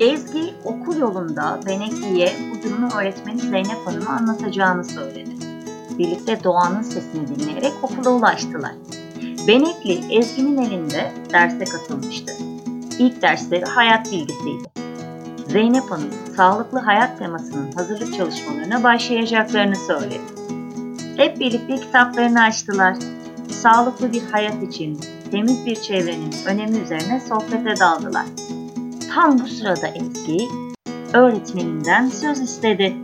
Ezgi okul yolunda Benekli'ye bu durumu öğretmeni Zeynep Hanım'a anlatacağını söyledi. Birlikte doğanın sesini dinleyerek okula ulaştılar. Benekli Ezgi'nin elinde derse katılmıştı. İlk dersleri hayat bilgisiydi. Zeynep Hanım, sağlıklı hayat temasının hazırlık çalışmalarına başlayacaklarını söyledi. Hep birlikte kitaplarını açtılar. Sağlıklı bir hayat için temiz bir çevrenin önemi üzerine sohbete daldılar. Tam bu sırada Ezgi öğretmeninden söz istedi.